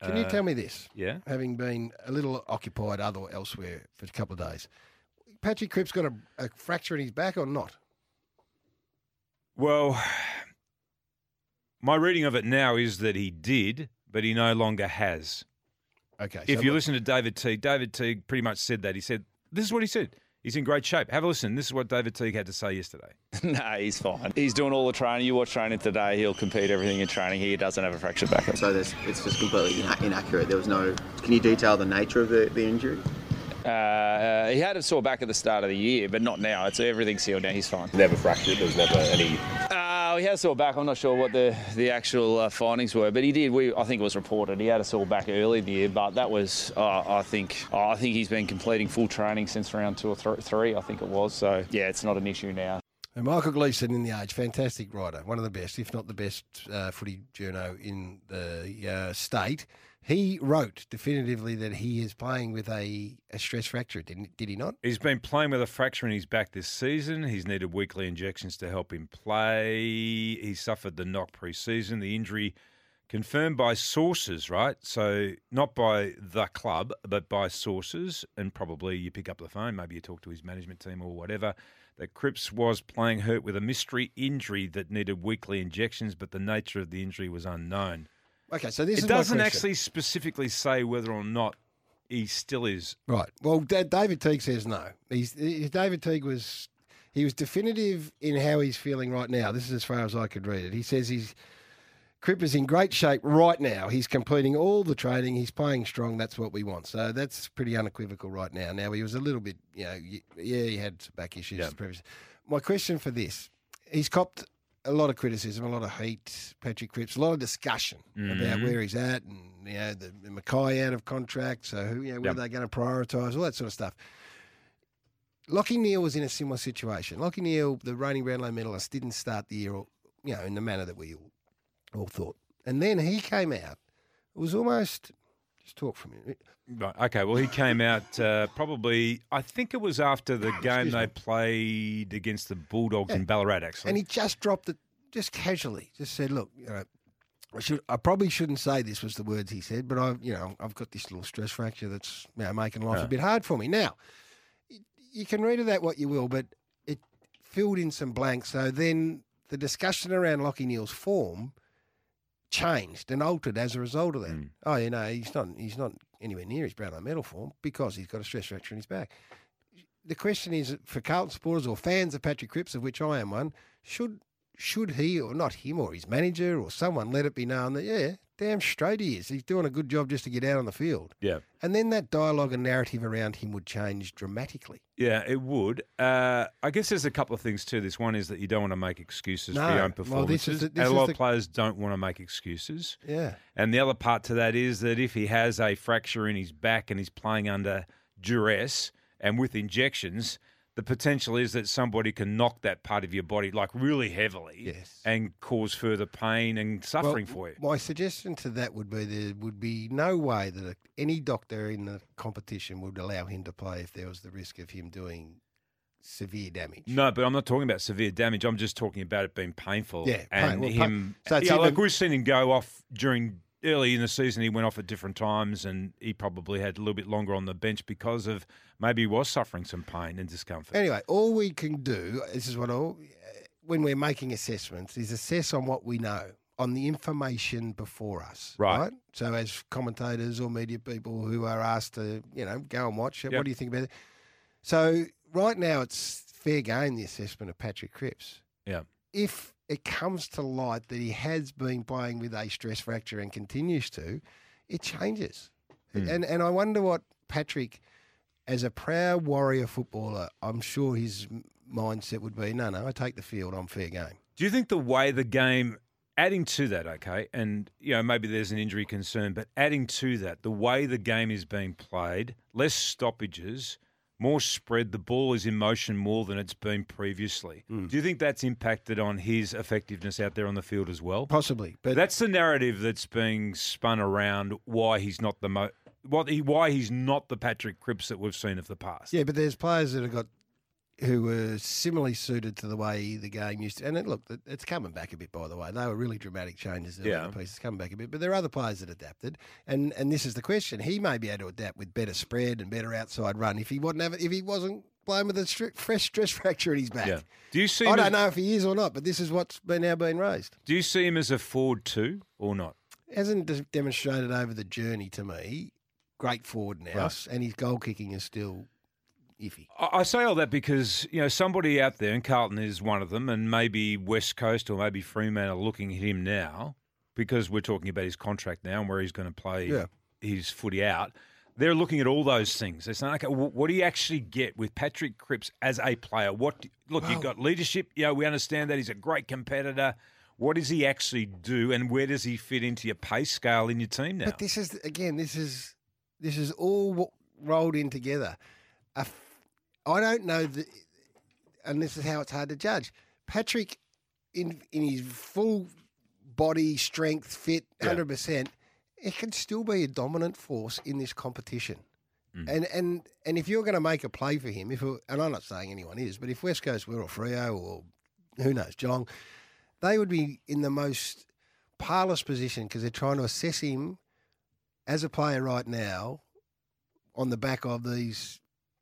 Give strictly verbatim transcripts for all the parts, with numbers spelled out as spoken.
Can you Uh, tell me this? Yeah. Having been a little occupied other elsewhere for a couple of days, Patrick Cripps got a, a fracture in his back or not? Well, my reading of it now is that he did, but he no longer has. Okay. If so you what- listen to David Teague, David Teague pretty much said that. He said, this is what he said. He's in great shape. Have a listen. This is what David Teague had to say yesterday. No, he's fine. He's doing all the training. You watch training today, he'll compete everything in training. He doesn't have a fractured back. So this, it's just completely ina- inaccurate. There was no. Can you detail the nature of the, the injury? Uh, he had a sore back at the start of the year, but not now. It's everything's sealed now. He's fine. Never fractured. There was never any. Uh, he had a sore back. I'm not sure what the, the actual uh, findings were, but he did. We I think it was reported he had a sore back early in the year, but that was uh, I think uh, I think he's been completing full training since round two or th- three. I think it was. So yeah, it's not an issue now. And Michael Gleeson in The Age, fantastic writer, one of the best, if not the best uh, footy journo in the uh, state. He wrote definitively that he is playing with a, a stress fracture, didn't, did he not? He's been playing with a fracture in his back this season. He's needed weekly injections to help him play. He suffered the knock pre-season. The injury confirmed by sources, right? So not by the club, but by sources. And probably you pick up the phone, maybe you talk to his management team or whatever, that Cripps was playing hurt with a mystery injury that needed weekly injections, but the nature of the injury was unknown. Okay, so this It is my doesn't question. actually specifically say whether or not he still is. Right. Well, Da- David Teague says no. He's, he, David Teague was he was definitive in how he's feeling right now. This is as far as I could read it. He says he's Cripps is in great shape right now. He's completing all the training. He's playing strong. That's what we want. So that's pretty unequivocal right now. Now, he was a little bit, you know, y- yeah, he had some back issues. Yeah. Previous. My question for this, he's copped a lot of criticism, a lot of heat, Patrick Cripps, a lot of discussion Mhm. about where he's at and, you know, the, the Mackay out of contract, so who, you know, where Yep. they're going to prioritise, all that sort of stuff. Lockie Neal was in a similar situation. Lockie Neal, the reigning Brownlow medalist, didn't start the year, you know, in the manner that we all, all thought. And then he came out. It was almost, just talk for a minute. Right. Okay. Well, he came out uh, probably, I think it was after the game Excuse they me. played against the Bulldogs Yeah. in Ballarat, actually. And he just dropped it, just casually, just said, look, you know, I should, I probably shouldn't say this was the words he said, but I, you know, I've got this little stress fracture that's, you know, making life Yeah. a bit hard for me. Now, y- you can read of that what you will, but it filled in some blanks. So then the discussion around Lockie Neal's form changed and altered as a result of that. Mm. Oh, you know, he's not, he's not anywhere near his Brownlow medal form because he's got a stress fracture in his back. The question is, for Carlton supporters or fans of Patrick Cripps, of which I am one, should should he, or not him, or his manager, or someone let it be known that, yeah, damn straight he is. He's doing a good job just to get out on the field. Yeah. And then that dialogue and narrative around him would change dramatically. Yeah, it would. Uh, I guess there's a couple of things to this. One is that you don't want to make excuses No. for your own Well, performances. this is the- this and a is lot the- of players don't want to make excuses. Yeah. And the other part to that is that if he has a fracture in his back and he's playing under duress and with injections, the potential is that somebody can knock that part of your body like really heavily Yes. and cause further pain and suffering for you. My suggestion to that would be there would be no way that any doctor in the competition would allow him to play if there was the risk of him doing severe damage. No, but I'm not talking about severe damage. I'm just talking about it being painful. Yeah, and pain- well, him. pa- so it's yeah, like even- we've seen him go off during early in the season. He went off at different times, and he probably had a little bit longer on the bench because of maybe he was suffering some pain and discomfort. Anyway, all we can do, this is what all, when we're making assessments, is assess on what we know, on the information before us. Right. So as commentators or media people who are asked to, you know, go and watch it, Yep. what do you think about it? So right now it's fair game, the assessment of Patrick Cripps. Yeah. If it comes to light that he has been playing with a stress fracture and continues to, it changes. Hmm. And and I wonder what Patrick, as a proud Warrior footballer, I'm sure his m- mindset would be, no, no, I take the field, I'm fair game. Do you think the way the game, adding to that, okay, and you know maybe there's an injury concern, but adding to that, the way the game is being played, less stoppages, more spread, the ball is in motion more than it's been previously. Mm. Do you think that's impacted on his effectiveness out there on the field as well? Possibly. But That's the narrative that's being spun around why he's not the mo- what he why he's not the Patrick Cripps that we've seen of the past. yeah, but there's players that have got who were similarly suited to the way the game used to. And it, look, it's coming back a bit, by the way. They were really dramatic changes. Yeah. The pieces coming back a bit. But there are other players that adapted. And and this is the question. He may be able to adapt with better spread and better outside run if he wasn't, have, if he wasn't playing with a stri- fresh stress fracture in his back. Yeah. Do you see I him don't as, know if he is or not, but this is what's been now being raised. Do you see him as a forward too or not? Hasn't de- demonstrated over the journey to me. Great forward now. Right. And his goal kicking is still iffy. I I say all that because, you know, somebody out there, and Carlton is one of them, and maybe West Coast or maybe Fremantle are looking at him now because we're talking about his contract now and where he's going to play Yeah. his footy out. They're looking at all those things. They're saying, okay, wh- what do you actually get with Patrick Cripps as a player? What do, Look, you've got leadership. You know, we understand that he's a great competitor. What does he actually do, and where does he fit into your pay scale in your team now? But this is, again, this is this is all wo- rolled in together. A f- I don't know, the, and this is how it's hard to judge. Patrick, in in his full body strength, fit, Yeah. one hundred percent, it can still be a dominant force in this competition. Mm. And and and if you're going to make a play for him, if it, and I'm not saying anyone is, but if West Coast were or Freo or who knows, Geelong, they would be in the most parlous position because they're trying to assess him as a player right now on the back of these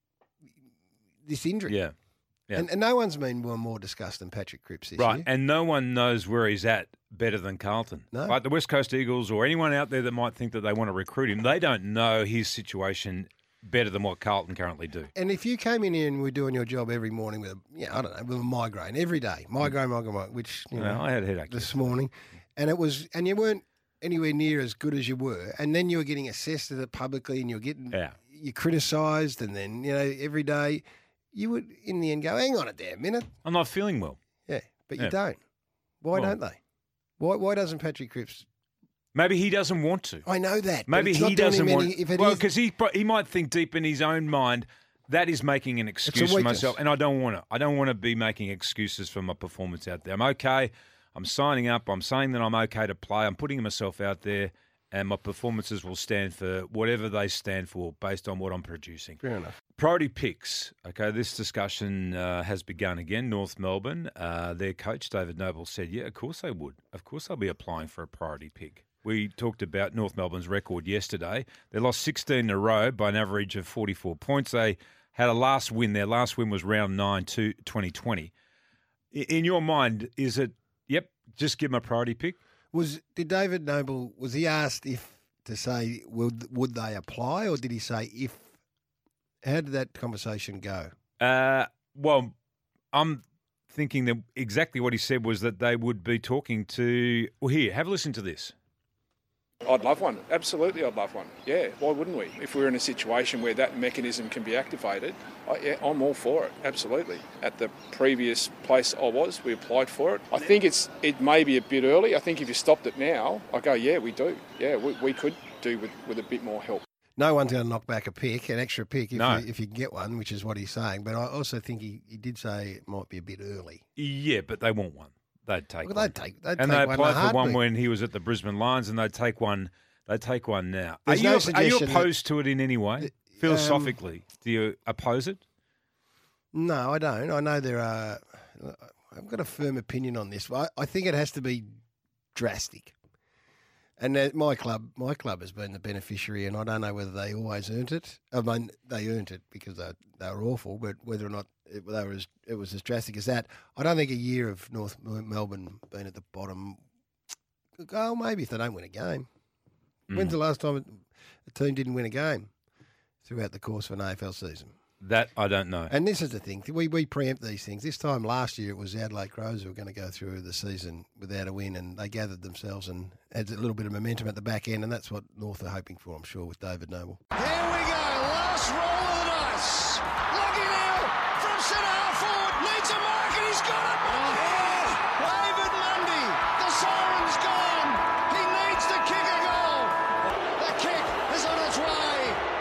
this injury. yeah. Yeah. And, and no one's been more, more discussed than Patrick Cripps this Right, year. and no one knows where he's at better than Carlton. No. Like the West Coast Eagles or anyone out there that might think that they want to recruit him, they don't know his situation better than what Carlton currently do. And if you came in here and were doing your job every morning with a, yeah, I don't know, with a migraine every day, migraine, migraine, migraine, which, you You know, know, I had a headache this morning, and it was, and you weren't anywhere near as good as you were, and then you were getting assessed at it publicly, and you were getting, Yeah. you criticised, and then, you know, every day, you would, in the end, go, hang on a damn minute. I'm not feeling well. Yeah, but Yeah. you don't. Why Well- don't they? Why Why doesn't Patrick Cripps? Maybe he doesn't want to. I know that. but Maybe it's he not doing doesn't him want. any- if it well, is- because he pro- he might think deep in his own mind that is making an excuse for weakness. myself, and I don't want to. I don't want to be making excuses for my performance out there. I'm okay. I'm signing up. I'm saying that I'm okay to play. I'm putting myself out there, and my performances will stand for whatever they stand for based on what I'm producing. Fair enough. Priority picks. Okay, this discussion uh, has begun again. North Melbourne, uh, their coach, David Noble, said, yeah, of course they would. Of course they'll be applying for a priority pick. We talked about North Melbourne's record yesterday. They lost sixteen in a row by an average of forty-four points. They had a last win. Their last win was round nine, to twenty twenty. In your mind, is it, yep, just give them a priority pick? Was did David Noble, was he asked if to say would would they apply, or did he say if? How did that conversation go? Uh, well, I'm thinking that exactly what he said was that they would be talking to. Well, here, have a listen to this. I'd love one. Absolutely, I'd love one. Yeah, why wouldn't we? If we're in a situation where that mechanism can be activated, I, yeah, I'm all for it. Absolutely. At the previous place I was, we applied for it. I think it's it may be a bit early. I think if you stopped it now, I go, yeah, we do. Yeah, we, we could do with, with a bit more help. No one's going to knock back a pick, an extra pick, if, No. you, if you can get one, which is what he's saying. But I also think he, he did say it might be a bit early. Yeah, but they want one. They'd take Well, one. they'd take, they'd and take they one in applied a for one heartbeat. when he was at the Brisbane Lions, and they'd take one. They'd take one now. Are There's you, no are you suggestion that- opposed to it in any way? Um, Philosophically, do you oppose it? No, I don't. I know there are. I've got a firm opinion on this. I, I think it has to be drastic. And uh, my club, my club has been the beneficiary, and I don't know whether they always earned it. I mean, they earned it because they they were awful, but whether or not it, they were as, it was as drastic as that, I don't think a year of North Melbourne being at the bottom. Oh, maybe if they don't win a game. Mm. When's the last time a team didn't win a game throughout the course of an A F L season? That I don't know. And this is the thing. We we preempt these things. This time last year, it was the Adelaide Crows who were going to go through the season without a win, and they gathered themselves and had a little bit of momentum at the back end, and that's what North are hoping for, I'm sure, with David Noble. Here we go, last roll of the dice. Lucky now from centre half forward, needs a mark and he's got it. Oh, David Mundy, the siren's gone. He needs to kick a goal. The kick is on its way.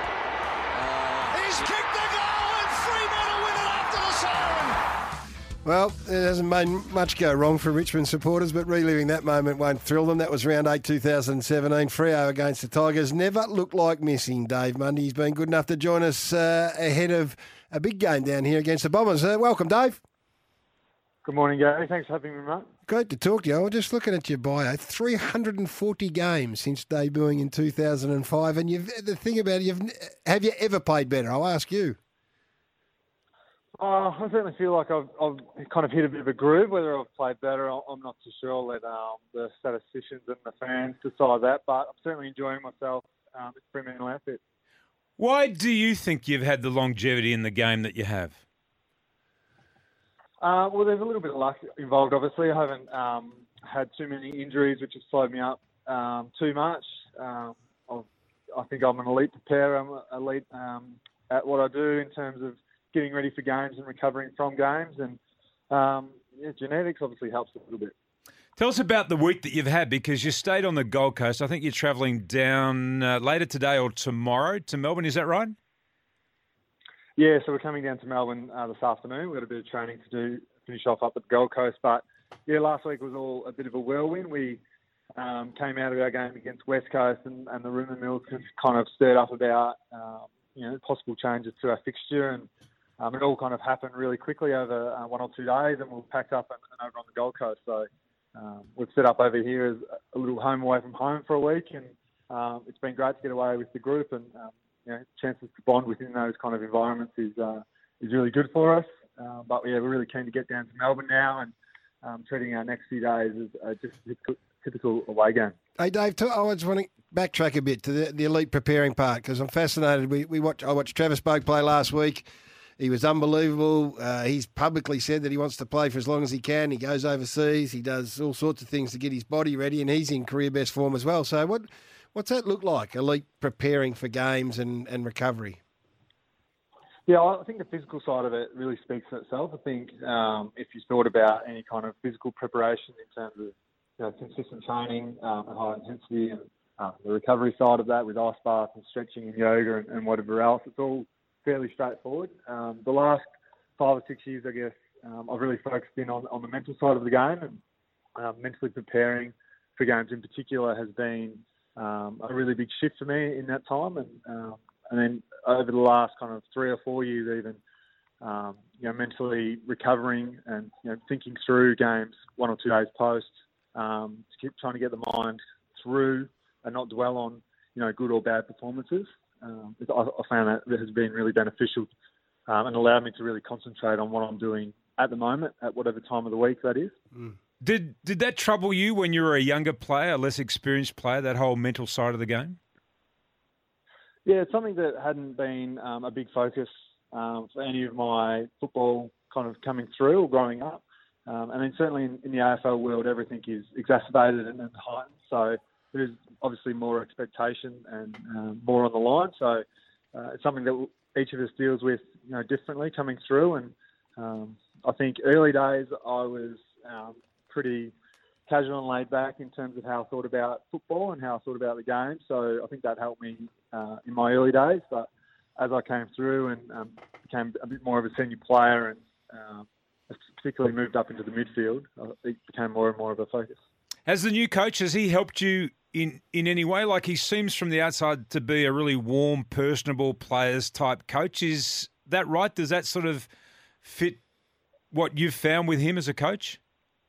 He's kicked the goal and Fremantle win it after the siren. Well, it hasn't made much go wrong for Richmond supporters, but reliving that moment won't thrill them. That was round eight, two thousand seventeen. Freo against the Tigers. Never looked like missing, Dave Mundy. He's been good enough to join us uh, ahead of a big game down here against the Bombers. Uh, welcome, Dave. Good morning, Gary. Thanks for having me, mate. Great to talk to you. I was just looking at your bio. three hundred forty games since debuting in two thousand five. And you've, the thing about it, you've, have you ever played better? I'll ask you. Uh, I certainly feel like I've, I've kind of hit a bit of a groove. Whether I've played better, I'm not too sure. I'll let um, the statisticians and the fans decide that. But I'm certainly enjoying myself. Um, it's a Fremantle outfit. Why do you think you've had the longevity in the game that you have? Uh, well, there's a little bit of luck involved, obviously. I haven't um, had too many injuries, which has slowed me up um, too much. Um, I've, I think I'm an elite preparer. I'm elite um, at what I do in terms of getting ready for games and recovering from games. And um, yeah, genetics obviously helps a little bit. Tell us about the week that you've had, because you stayed on the Gold Coast. I think you're travelling down uh, later today or tomorrow to Melbourne. Is that right? Yeah, so we're coming down to Melbourne uh, this afternoon. We've got a bit of training to do, finish off up at the Gold Coast. But, yeah, last week was all a bit of a whirlwind. We um, came out of our game against West Coast and, and the rumour mills kind of stirred up about, um, you know, possible changes to our fixture. And um, it all kind of happened really quickly over uh, one or two days, and we were packed up and, and over on the Gold Coast. So um, we've set up over here as a little home away from home for a week. And um, it's been great to get away with the group, and um, you know, chances to bond within those kind of environments is uh, is really good for us. Uh, but yeah, we're really keen to get down to Melbourne now, and um, treating our next few days as uh, just a typical, typical away game. Hey, Dave, I just want to backtrack a bit to the, the elite preparing part, because I'm fascinated. We we watch I watched Travis Boak play last week. He was unbelievable. Uh, he's publicly said that he wants to play for as long as he can. He goes overseas. He does all sorts of things to get his body ready, and he's in career best form as well. So what? What's that look like, elite preparing for games and, and recovery? Yeah, I think the physical side of it really speaks for itself. I think um, if you thought about any kind of physical preparation in terms of you know, consistent training um, at high intensity, and um, the recovery side of that with ice baths and stretching and yoga and, and whatever else, it's all fairly straightforward. Um, the last five or six years, I guess, um, I've really focused in on, on the mental side of the game, and um, mentally preparing for games in particular has been Um, a really big shift for me in that time, and um, and then over the last kind of three or four years, even um, you know, mentally recovering and you know, thinking through games one or two days post, um, to keep trying to get the mind through and not dwell on you know good or bad performances. Um, I, I found that that has been really beneficial um, and allowed me to really concentrate on what I'm doing at the moment, at whatever time of the week that is. Mm. Did did that trouble you when you were a younger player, a less experienced player, that whole mental side of the game? Yeah, it's something that hadn't been um, a big focus um, for any of my football kind of coming through or growing up. Um, and then certainly in, in the A F L world, everything is exacerbated and, and heightened. So there's obviously more expectation and um, more on the line. So uh, it's something that each of us deals with you know, differently coming through. And um, I think early days I was um, pretty casual and laid back in terms of how I thought about football and how I thought about the game. So I think that helped me uh, in my early days. But as I came through and um, became a bit more of a senior player and uh, particularly moved up into the midfield, uh, it became more and more of a focus. Has the new coach, has he helped you in, in any way? Like, he seems from the outside to be a really warm, personable players type coach. Is that right? Does that sort of fit what you've found with him as a coach?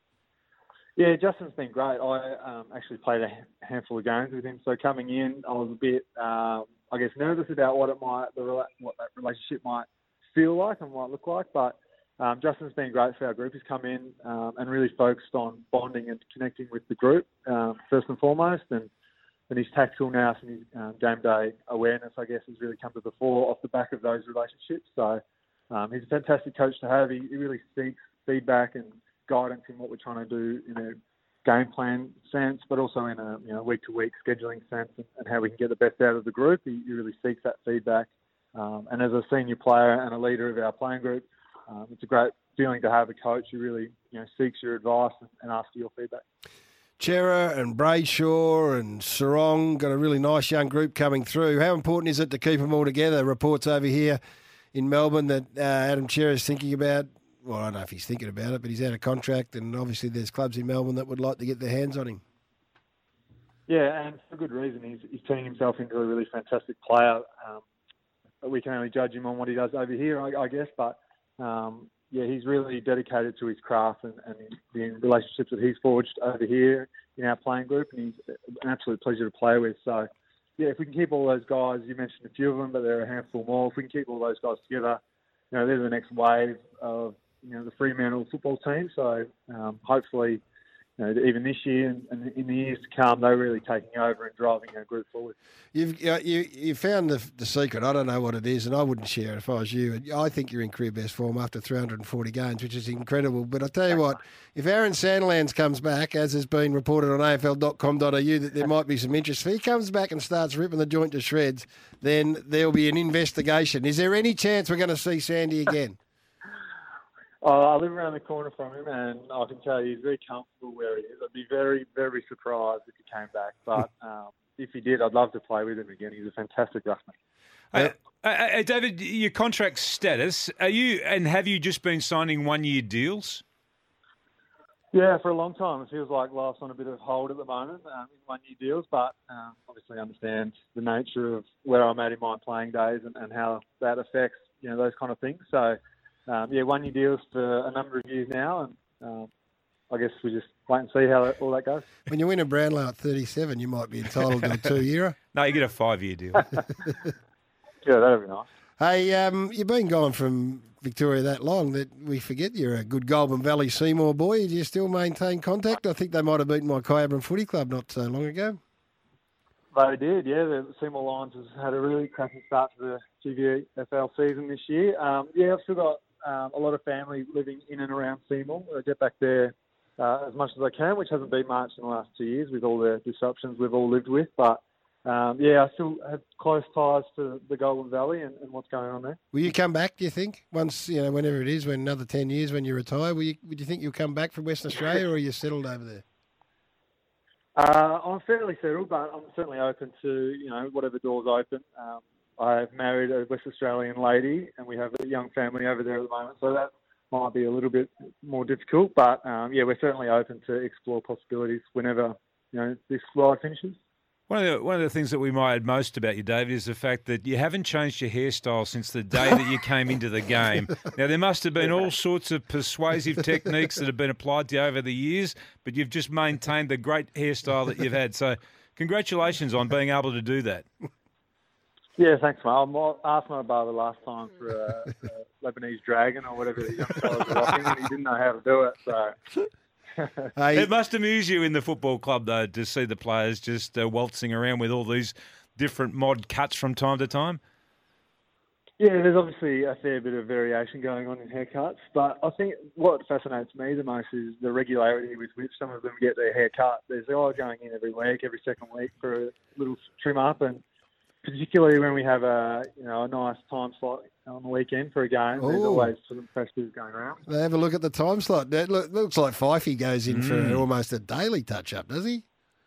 Yeah, Justin's been great. I um, actually played a handful of games with him. So coming in, I was a bit, um, I guess, nervous about what it might, the, what that relationship might feel like and might look like. But um, Justin's been great for our group. He's come in um, and really focused on bonding and connecting with the group um, first and foremost. And, and his tactical nous and his um, game day awareness, I guess, has really come to the fore off the back of those relationships. So um, he's a fantastic coach to have. He, he really seeks feedback and guidance in what we're trying to do in a game plan sense, but also in a you know week-to-week scheduling sense, and, and how we can get the best out of the group. He, he really seeks that feedback. Um, and as a senior player and a leader of our playing group, um, it's a great feeling to have a coach who really you know seeks your advice and, and asks for your feedback. Chera and Brayshaw and Sarong got a really nice young group coming through. How important is it to keep them all together? Reports over here in Melbourne that uh, Adam Chera is thinking about, well, I don't know if he's thinking about it, but he's out of contract, and obviously there's clubs in Melbourne that would like to get their hands on him. Yeah, and for good reason. He's, he's turning himself into a really fantastic player. Um, we can only judge him on what he does over here, I, I guess. But um, yeah, he's really dedicated to his craft and, and the relationships that he's forged over here in our playing group, and he's an absolute pleasure to play with. So yeah, if we can keep all those guys, you mentioned a few of them, but there are a handful more. If we can keep all those guys together, you know, they're the next wave of, you know, the Fremantle football team. So um, hopefully, you know, even this year and, and in the years to come, they're really taking over and driving our group forward. You've uh, you you found the the secret. I don't know what it is, and I wouldn't share it if I was you. I think you're in career best form after three hundred forty games, which is incredible. But I tell you what, if Aaron Sandilands comes back, as has been reported on A F L dot com dot A U, that there might be some interest. If he comes back and starts ripping the joint to shreds, then there'll be an investigation. Is there any chance we're going to see Sandy again? Oh, I live around the corner from him, and I can tell you he's very comfortable where he is. I'd be very, very surprised if he came back. But um, if he did, I'd love to play with him again. He's a fantastic ruckman. Uh, uh, uh, David, your contract status, are you and have you just been signing one-year deals? Yeah, for a long time. It feels like life's on a bit of hold at the moment um, in one-year deals, but um, obviously I understand the nature of where I'm at in my playing days and, and how that affects, you know, those kind of things. So, Um, yeah, one-year deals for a number of years now, and um, I guess we just wait and see how that, all that goes. When you win a Brownlow at thirty-seven, you might be entitled to a two-year. No, you get a five-year deal. Yeah, that'd be nice. Hey, um, you've been gone from Victoria that long that we forget you're a good Goulburn Valley Seymour boy. Do you still maintain contact? I think they might have beaten my Kyabram Footy Club not so long ago. They did, yeah. The Seymour Lions has had a really cracking start to the G V F L season this year. Um, yeah, I've still got Um, a lot of family living in and around Seymour. I get back there uh, as much as I can, which hasn't been much in the last two years with all the disruptions we've all lived with. But um, yeah, I still have close ties to the Goulburn Valley and, and what's going on there. Will you come back, do you think? Once, you know, whenever it is, when another ten years, when you retire, will you, would you think you'll come back from Western Australia or are you settled over there? Uh, I'm fairly settled, but I'm certainly open to, you know, whatever doors open. Um, I've married a West Australian lady, and we have a young family over there at the moment, so that might be a little bit more difficult. But um, yeah, we're certainly open to explore possibilities whenever, you know, this ride finishes. One of the one of the things that we admired most about you, David, is the fact that you haven't changed your hairstyle since the day that you came into the game. Now, there must have been all sorts of persuasive techniques that have been applied to you over the years, but you've just maintained the great hairstyle that you've had. So, congratulations on being able to do that. Yeah, thanks, mate. I asked my barber last time for a, a Lebanese dragon or whatever the young fellas were rocking, and he didn't know how to do it. So it must amuse you in the football club, though, to see the players just uh, waltzing around with all these different mod cuts from time to time. Yeah, there's obviously a fair bit of variation going on in haircuts, but I think what fascinates me the most is the regularity with which some of them get their hair cut. There's a guy going in every week, every second week for a little trim up, and particularly when we have a you know a nice time slot on the weekend for a game, Ooh. There's always some fresh bits going around. They have a look at the time slot. That look, looks like Fifey goes in mm. for almost a daily touch-up, does he?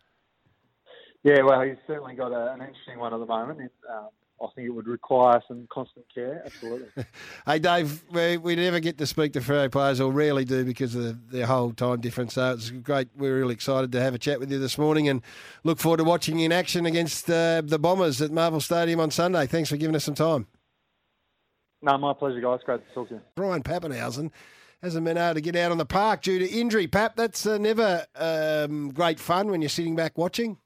Yeah, well, he's certainly got a, an interesting one at the moment. It, um, I think it would require some constant care, absolutely. Hey, Dave, we, we never get to speak to Freo players, or rarely do, because of the, their whole time difference. So it's great. We're really excited to have a chat with you this morning and look forward to watching you in action against uh, the Bombers at Marvel Stadium on Sunday. Thanks for giving us some time. No, my pleasure, guys. Great to talk to you. Brian Papenhuyzen hasn't been able to get out on the park due to injury. Pap, that's uh, never um, great fun when you're sitting back watching.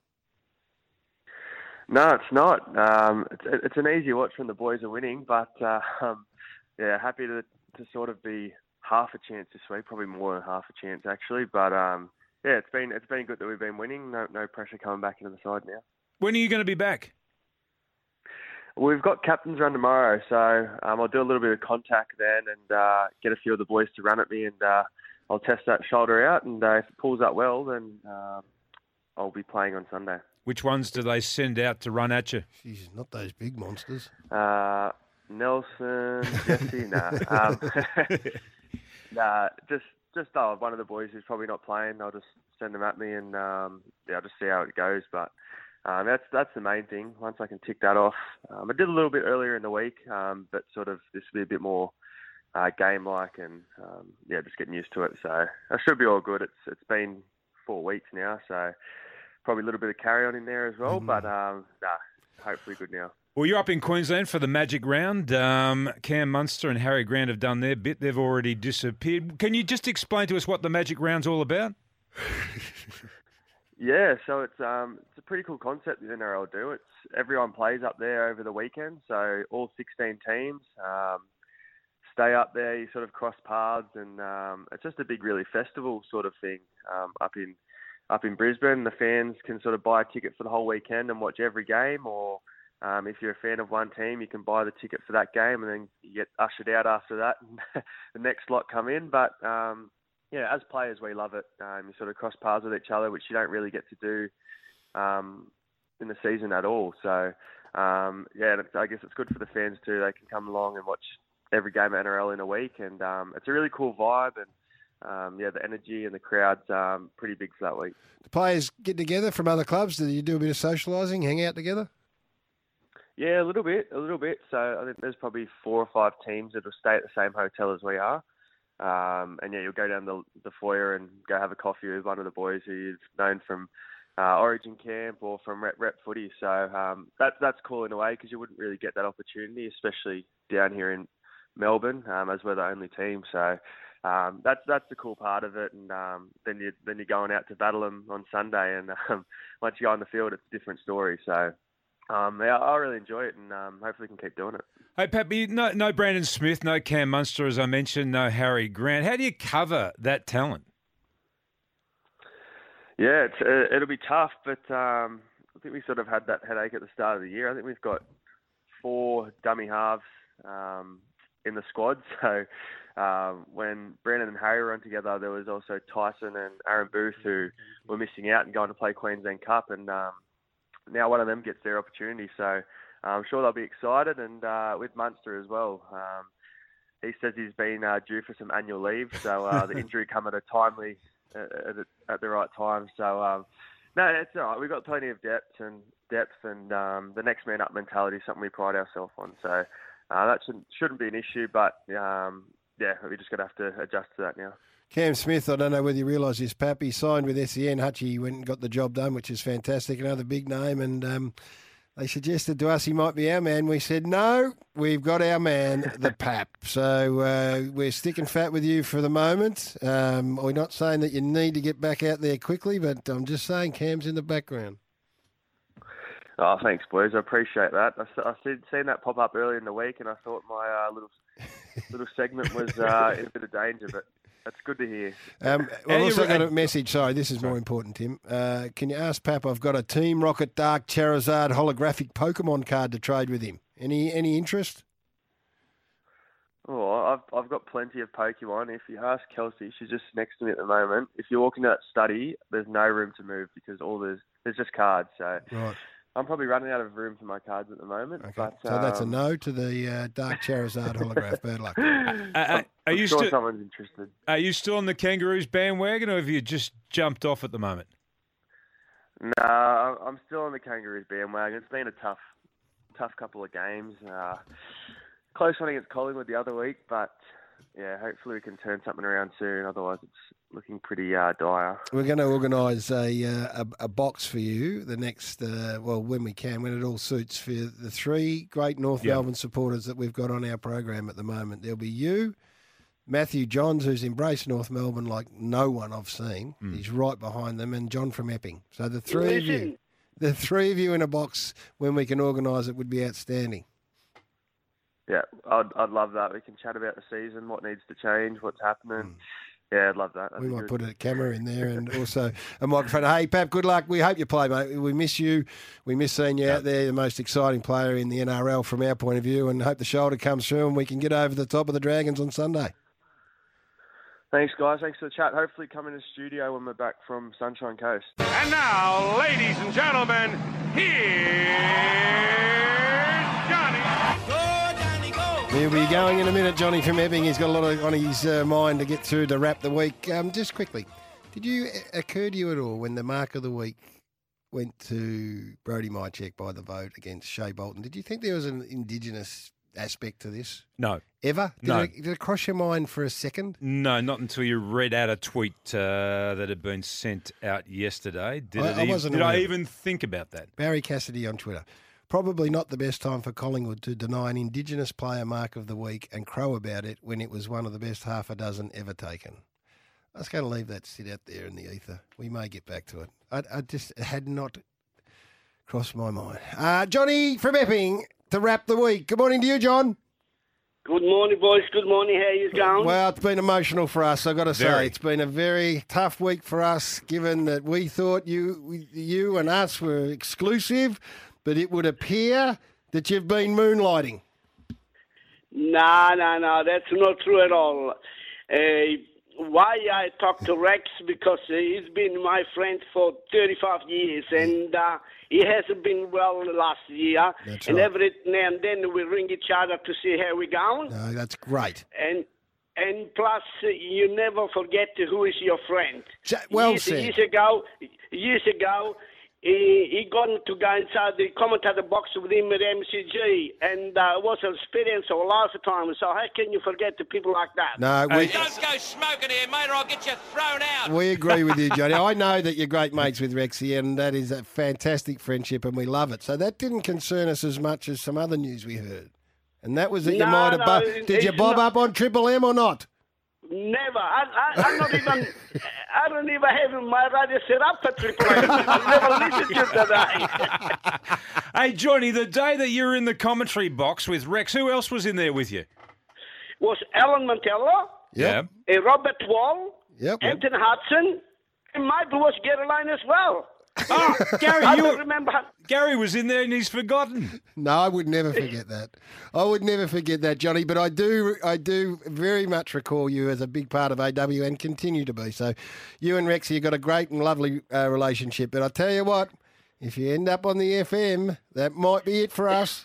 No, it's not. Um, it's, it's an easy watch when the boys are winning, but uh, um, yeah, happy to to sort of be half a chance this week, probably more than half a chance actually. But um, yeah, it's been it's been good that we've been winning. No no pressure coming back into the side now. When are you going to be back? We've got captain's run tomorrow, so um, I'll do a little bit of contact then and uh, get a few of the boys to run at me, and uh, I'll test that shoulder out. And uh, if it pulls up well, then um, I'll be playing on Sunday. Which ones do they send out to run at you? Jeez, not those big monsters. Uh, Nelson, Jesse, nah. Um, nah, just just uh, one of the boys who's probably not playing. I'll just send them at me, and um, yeah, I'll just see how it goes. But um, that's that's the main thing. Once I can tick that off, um, I did a little bit earlier in the week, um, but sort of this will be a bit more uh, game-like, and um, yeah, just getting used to it. So I should be all good. It's it's been four weeks now, so. Probably a little bit of carry on in there as well, mm. but um, nah, hopefully good now. Well, you're up in Queensland for the Magic Round. Um, Cam Munster and Harry Grant have done their bit. They've already disappeared. Can you just explain to us what the Magic Round's all about? Yeah, so it's um it's a pretty cool concept the N R L do. It's everyone plays up there over the weekend, so all sixteen teams um, stay up there. You sort of cross paths, and um, it's just a big, really festival sort of thing um, up in up in Brisbane. The fans can sort of buy a ticket for the whole weekend and watch every game, or um, if you're a fan of one team, you can buy the ticket for that game, and then you get ushered out after that, and the next lot come in. But um, yeah, as players, we love it. Um, you sort of cross paths with each other, which you don't really get to do um, in the season at all. So, um, yeah, I guess it's good for the fans too. They can come along and watch every game at N R L in a week, and um, it's a really cool vibe. And um, yeah, the energy and the crowd's um, pretty big for that week. The players get together from other clubs. Do you do a bit of socialising, hang out together? Yeah, a little bit, a little bit. So I think there's probably four or five teams that will stay at the same hotel as we are. Um, and yeah, you'll go down the, the foyer and go have a coffee with one of the boys who you've known from uh, Origin Camp or from Rep, Rep Footy. So um, that, that's cool in a way, because you wouldn't really get that opportunity, especially down here in Melbourne, um, as we're the only team. So um, that's that's the cool part of it. And um, then you then you're going out to battle them on Sunday, and um, once you go on the field, it's a different story. So. Um, yeah, I really enjoy it, and um, hopefully we can keep doing it. Hey, Pat, no, no Brandon Smith, no Cam Munster, as I mentioned, no Harry Grant. How do you cover that talent? Yeah, it's, uh, it'll be tough, but um, I think we sort of had that headache at the start of the year. I think we've got four dummy halves um, in the squad. So um, when Brandon and Harry were on together, there was also Tyson and Aaron Booth who were missing out and going to play Queensland Cup, and um, now one of them gets their opportunity, so I'm sure they'll be excited. And uh, with Munster as well, um, he says he's been uh, due for some annual leave, so uh, the injury come at a timely, uh, at, at the right time. So um, no, it's all right. We've got plenty of depth and depth, and um, the next man up mentality is something we pride ourselves on. So uh, that shouldn't shouldn't be an issue, but um, yeah, we're just going to have to adjust to that now. Cam Smith, I don't know whether you realise this, Pap, he signed with S E N. Hutchie went and got the job done, which is fantastic. Another big name, and um, they suggested to us he might be our man. We said, no, we've got our man, the Pap. So uh, we're sticking fat with you for the moment. Um, we're not saying that you need to get back out there quickly, but I'm just saying Cam's in the background. Oh, thanks, boys. I appreciate that. I, I seen, seen that pop up earlier in the week, and I thought my uh, little little segment was uh, in a bit of danger, but that's good to hear. Um, I've also got a message. Sorry, this is more important, Tim. Uh, can you ask Pap? I've got a Team Rocket Dark Charizard holographic Pokemon card to trade with him. Any any interest? Oh, I've I've got plenty of Pokemon. If you ask Kelsey, she's just next to me at the moment. If you walk into that study, there's no room to move because all there's there's just cards. So right. I'm probably running out of room for my cards at the moment. Okay. But, so um, that's a no to the uh, Dark Charizard holograph. Bad luck. Uh, uh, are you sure still? someone's interested. Are you still on the Kangaroos bandwagon, or have you just jumped off at the moment? No, I'm still on the Kangaroos bandwagon. It's been a tough, tough couple of games. Uh, close one against Collingwood the other week, but yeah, hopefully we can turn something around soon. Otherwise, it's looking pretty uh, dire. We're going to organise a, uh, a a box for you the next, uh, well, when we can, when it all suits, for the three great North Yep. Melbourne supporters that we've got on our program at the moment. There'll be you, Matthew Johns, who's embraced North Melbourne like no one I've seen. Mm. He's right behind them, and John from Epping. So the three of you, the three of you in a box when we can organise it would be outstanding. Yeah, I'd I'd love that. We can chat about the season, what needs to change, what's happening. Yeah, I'd love that. That'd We be might good. put a camera in there and also a microphone. Hey, Pap, good luck. We hope you play, mate. We miss you. We miss seeing you out there, the most exciting player in the N R L from our point of view, and hope the shoulder comes through and we can get over the top of the Dragons on Sunday. Thanks, guys. Thanks for the chat. Hopefully come in the studio when we're back from Sunshine Coast. And now, ladies and gentlemen, here's Johnny. He'll be going in a minute, Johnny from Epping. He's got a lot of, on his uh, mind to get through to wrap the week. Um, just quickly, did you occur to you at all when the mark of the week went to Brodie Mychek by the vote against Shea Bolton? Did you think there was an Indigenous aspect to this? No. Ever? Did, No. it, did it cross your mind for a second? No, not until you read out a tweet uh, that had been sent out yesterday. Did, I- it I even, wasn't did I aware. even think about that? Barry Cassidy on Twitter. Probably not the best time for Collingwood to deny an Indigenous player mark of the week and crow about it when it was one of the best half a dozen ever taken. I was going to leave that sit out there in the ether. We may get back to it. I, I just it had not crossed my mind. Uh, Johnny from Epping to wrap the week. Good morning to you, John. Good morning, boys. Good morning. How you going? Well, it's been emotional for us, I've got to Very. say. It's been a very tough week for us, given that we thought you you and us were exclusive, but it would appear that you've been moonlighting. No, no, no. That's not true at all. Uh, why I talked to Rex, because uh, he's been my friend for thirty-five years, and uh, he hasn't been well last year. That's and right. every now and then we ring each other to see how we're going. No, that's great. And and plus, uh, you never forget who is your friend. Ja- well years, said. Years ago, years ago, he, he got to go inside the commentator box with him at M C G, and uh, it was an experience of a lifetime. So how can you forget the people like that? No, we, Don't go smoking here, mate, or I'll get you thrown out. we agree with you, Johnny. I know that you're great mates with Rexy, and that is a fantastic friendship, and we love it. So that didn't concern us as much as some other news we heard. And that was that you No, might have... no, bu- it- Did you it's bob not- up on Triple M or not? Never. I, I, I'm not even. I don't even have my radio set up for Triple M. I've never listened to it today. Hey, Johnny, the day that you were in the commentary box with Rex, who else was in there with you? Was Alan Montella, Yeah. uh, Robert Wall, Yep. Anthony Hudson, and maybe was Caroline as well. Oh, Gary, I you don't were, remember. Gary was in there and he's forgotten. No, I would never forget that. I would never forget that, Johnny. But I do, I do very much recall you as a big part of A W and continue to be. So, you and Rexy have got a great and lovely uh, relationship. But I tell you what, if you end up on the F M, that might be it for us.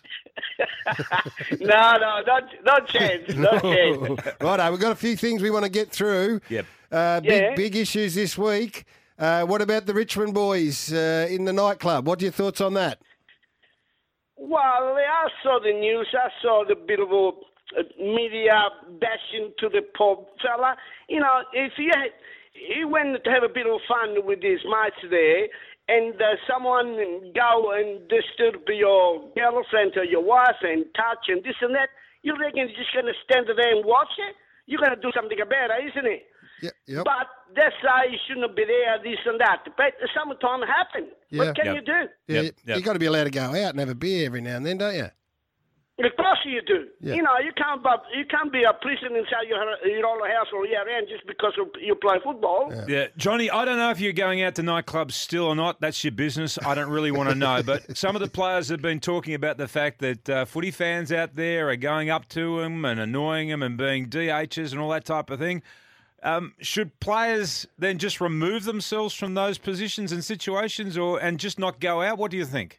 no, no, not, not chance, no chance. Righto, we've got a few things we want to get through. Yep. Uh, big, Yeah. big issues this week. Uh, what about the Richmond boys uh, in the nightclub? What are your thoughts on that? Well, I saw the news. I saw the bit of a uh, media bashing to the poor fella. You know, if he had, he went to have a bit of fun with his mates there, and uh, someone go and disturb your girlfriend or your wife and touch and this and that, you reckon you're just going to stand there and watch it? You're going to do something about it, isn't it? Yep, yep. But that's why you shouldn't be there, this and that. But sometimes happen. Yeah. What can Yep. you do? Yeah, Yep, yep. you got to be allowed to go out and have a beer every now and then, don't you? Of course you do. Yeah. You know, you can't, but you can't be a prisoner inside your, your own house or your end just because of, you play football. Yeah, Johnny, I don't know if you're going out to nightclubs still or not. That's your business. I don't really want to know. But some of the players have been talking about the fact that uh, footy fans out there are going up to them and annoying them and being D Hs and all that type of thing. Um, should players then just remove themselves from those positions and situations, or and just not go out? What do you think?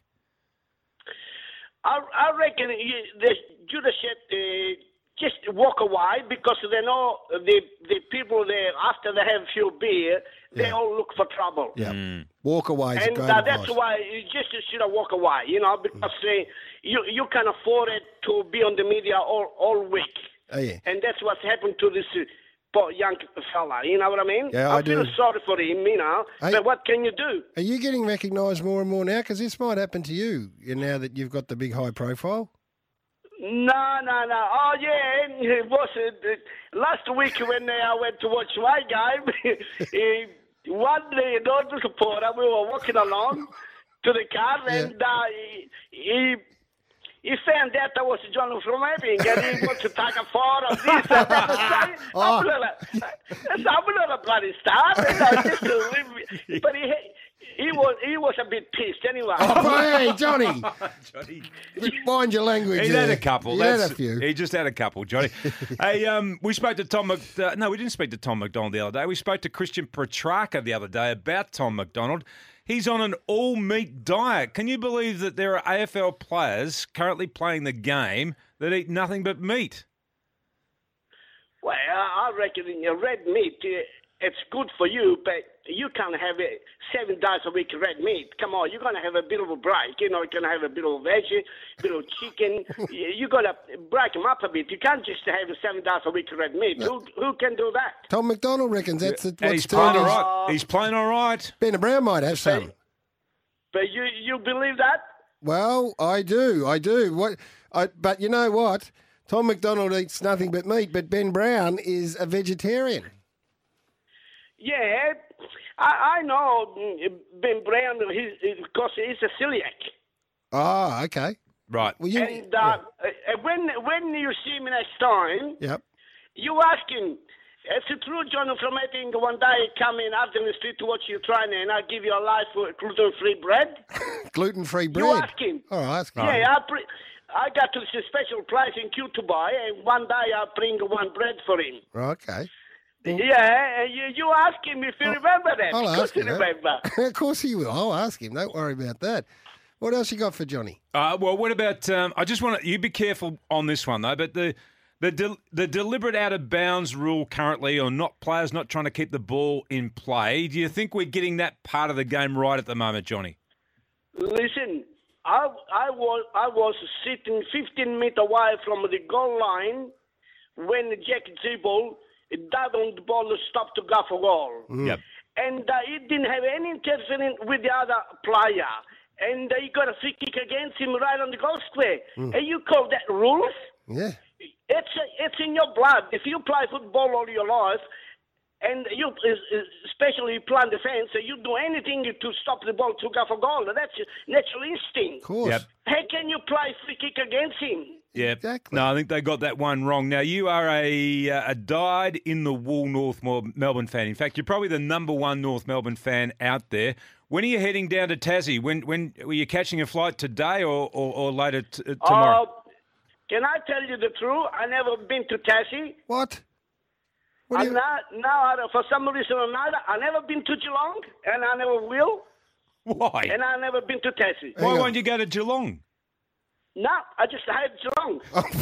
I, I reckon you, the leadership uh, just walk away because they know the the people there, after they have a few beer, they Yeah. all look for trouble. Yeah. Walk away is And great uh, advice. that's why you just should have walk away, you know, because uh, you you can afford it to be on the media all, all week. Oh, yeah. And that's what's happened to this uh, poor young fella, you know what I mean? Yeah, I feel do. sorry for him, you know, Hey. but what can you do? Are you getting recognised more and more now? Because this might happen to you now that you've got the big high profile. No, no, no. Oh, yeah, it was uh, last week when uh, I went to watch my game. uh, one day, Northern supporter, we were walking along to the car, and uh, he, he he found out I was John from Epping, and he wanted to take a photo of this and that. Oh. I'm not a, I'm not a bloody star, you know, just to live. But he he was he was a bit pissed anyway. Oh, hey, Johnny. Johnny. Mind your language. He there. had a couple. He That's, had a few. He just had a couple, Johnny. Hey, um, we spoke to Tom. Mc, uh, no, we didn't speak to Tom McDonald the other day. We spoke to Christian Petrarca the other day about Tom McDonald. He's on an all-meat diet. Can you believe that there are A F L players currently playing the game that eat nothing but meat? Well, I reckon in your red meat, uh, it's good for you, but you can't have it seven days a week red meat. Come on, you're going to have a bit of a break. You know, you're going to have a bit of veggie, a bit of chicken. You're going to break them up a bit. You can't just have seven days a week red meat. Who, who can do that? Tom McDonald reckons that's the, And what's he's playing doing all his- right. He's playing all right. Ben Brown might have some. But you, you believe that? Well, I do, I do. What? I, but you know what? Tom McDonald eats nothing but meat, but Ben Brown is a vegetarian. Yeah, I, I know Ben Brown, he's, because he's a celiac. Oh, okay. Right. Well, you, And uh, uh, when when you see me next time, Yep. you ask him, is it true, John, from eating one day come in out in the street to watch you trying and I'll give you a life for gluten-free bread? Gluten-free bread. You ask him. Oh, ask him. Yeah, I, pre- I got to this special place in Q to buy, and one day I'll bring one bread for him. Okay. Yeah, and you, you ask him if you remember that. I'll Of course ask you him. that. remember. Of course he will. I'll ask him. Don't worry about that. What else you got for Johnny? Uh, well, what about? Um, I just want to. You be careful on this one though. But the the de- the deliberate out of bounds rule currently, or not players not trying to keep the ball in play. Do you think we're getting that part of the game right at the moment, Johnny? Listen, I, I was I was sitting fifteen meters away from the goal line when Jack Zibble died on the ball to stop to go for goal. Yep. And uh, he didn't have any interference with the other player. And uh, he got a free kick against him right on the goal square. Mm. And you call that rules? Yeah. It's it's in your blood. If you play football all your life, and you especially you play defense, you do anything to stop the ball to go for goal. That's natural instinct. Of course. Yep. How can you play free kick against him? Yeah. Exactly. No, I think they got that one wrong. Now you are a uh, a dyed in the wool North Mel- Melbourne fan. In fact, you're probably the number one North Melbourne fan out there. When are you heading down to Tassie? When when were you catching a flight today or or, or later t- uh, tomorrow? Uh, can I tell you the truth? I never been to Tassie. What? What do I'm you- not now. For some reason or another, I never been to Geelong, and I never will. Why? And I never been to Tassie. Why won't you go to Geelong? No, I just hate Geelong.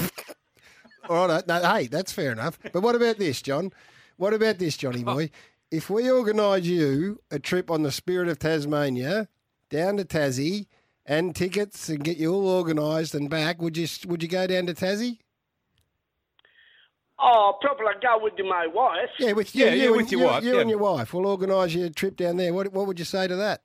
All right. No, hey, that's fair enough. But what about this, John? What about this, Johnny boy? If we organise you a trip on the Spirit of Tasmania down to Tassie and tickets and get you all organised and back, would you would you go down to Tassie? Oh, probably I go with my wife. Yeah, with you, Yeah, you yeah, and, with your you, wife, You yeah. and your wife. We'll organise you a trip down there. What what would you say to that?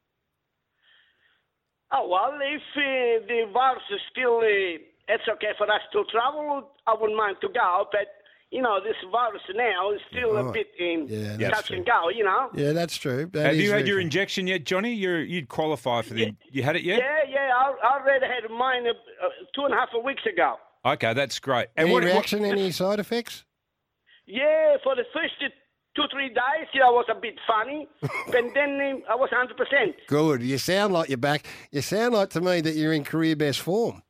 Oh, well, if uh, the virus is still, uh, it's okay for us to travel, I wouldn't mind to go, but, you know, this virus now is still a Right. bit in Yeah, that's touch true. and go, you know. Yeah, that's true. That Have is you had very your true. injection yet, Johnny? You're, you'd qualify for the. You had it yet? Yeah, yeah, I, I already had mine uh, uh, two and a half weeks ago. Okay, that's great. And Any what, what- reaction? Any side effects? Yeah, for the first two, three days, yeah, I was a bit funny, but then um, I was one hundred percent. Good. You sound like you're back. You sound like to me that you're in career best form.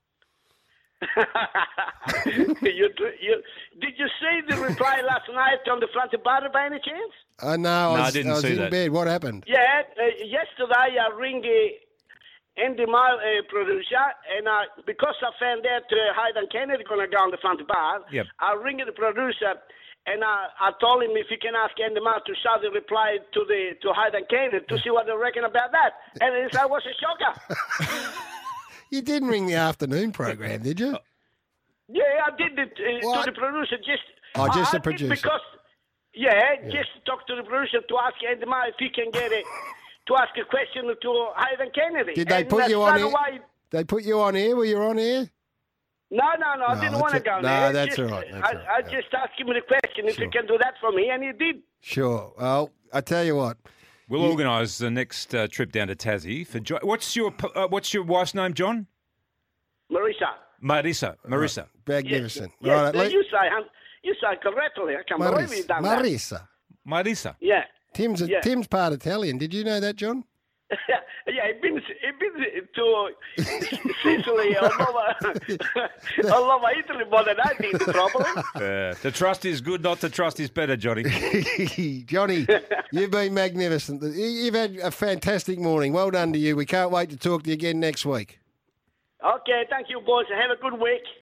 you, you, did you see the reply last night on the front of bar by any chance? I know. No, I was, didn't was see in that. bed. What happened? Yeah, uh, yesterday I ring uh, Andy, my uh, producer, and uh, because I found out uh, Hayden Kennedy going to go on the front bar, Yep. I ring the producer, and I, I told him if he can ask Andy Mar to show the reply to the to Hayden Kennedy to see what they reckon about that. And it was a shocker. You didn't ring the afternoon program, did you? Yeah, I did it uh, What? to the producer just. Oh, just I, the I did producer. Because, yeah, just talk to the producer to ask Andy Mar if he can get it. To ask a question to Hayden Kennedy. Did they And put uh, you on straight air? away- They put you on air? Were you on air? No, no, no, I No, didn't that's want to it. go No, there. that's just, all right, that's I, all right, I yeah. just asked him the question if he can do that for me, and he did. Sure. Well, I tell you what. We'll organise the next uh, trip down to Tassie for. Jo- what's your uh, What's your wife's name, John? Marisa. Marisa. Marisa. Magnificent. Yes, right. yes, let- you say, hun- you say correctly. I can't believe you Marisa. done that. Marisa. Marisa. Yeah. Tim's, a, Yeah. Tim's part Italian. Did you know that, John? yeah, it been it been to Sicily all over all over Italy more than I did, probably. Uh, to trust is good, not to trust is better, Johnny. Johnny, you've been magnificent. You've had a fantastic morning. Well done to you. We can't wait to talk to you again next week. Okay, thank you, boys. Have a good week.